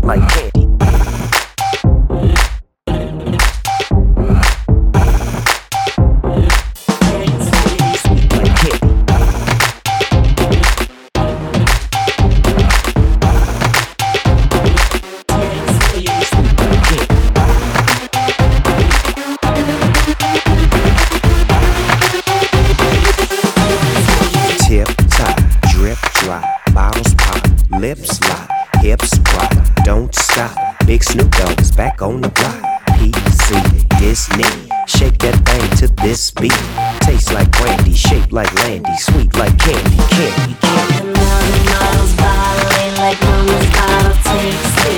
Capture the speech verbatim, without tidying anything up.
like candy. Lips lock, hips rock, don't stop. Big Snoop Dogg is back on the block. P C, Disney, shake that thing to this beat. Tastes like brandy, shaped like Landy, sweet like candy, candy, candy. Walking down the models, violate like mama's bottle, take six.